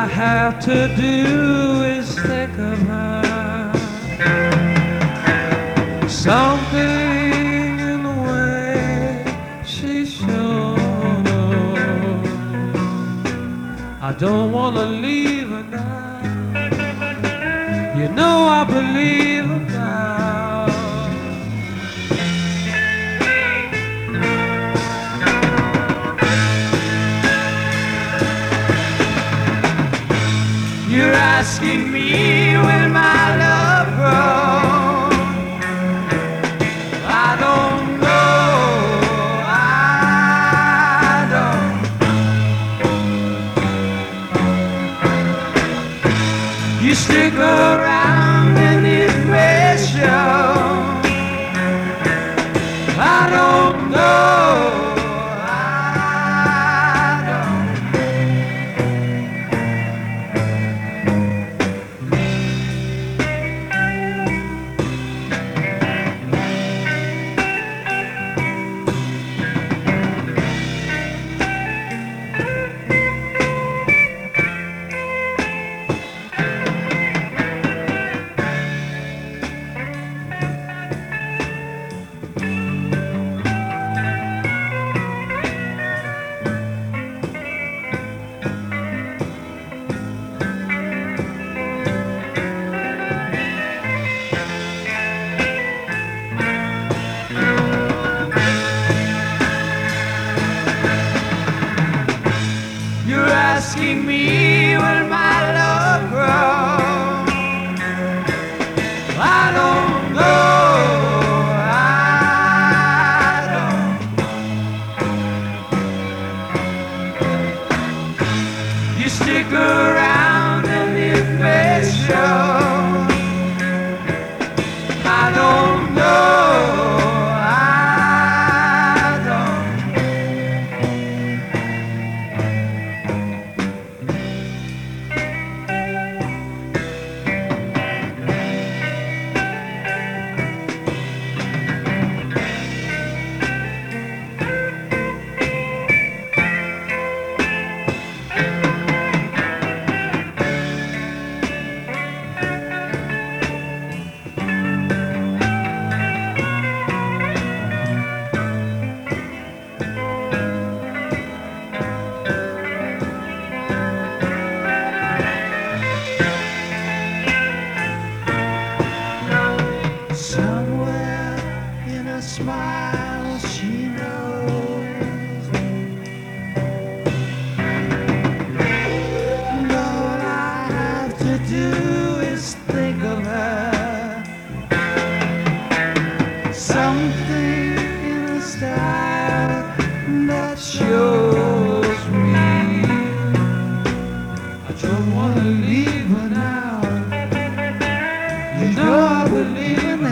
I have to do is think of her. Something in the way she shows. I don't want to leave her now. You know I believe her now. You're asking me when my love grows. I don't know, I don't. You stick around and it may show. I don't know. Asking me when my love grows. I don't know, I don't. You stick around and it may show. I don't know. Somewhere in a smile she knows. And all I have to do is think of her. Something in the style that shows me I don't want to leave her now. You know I believe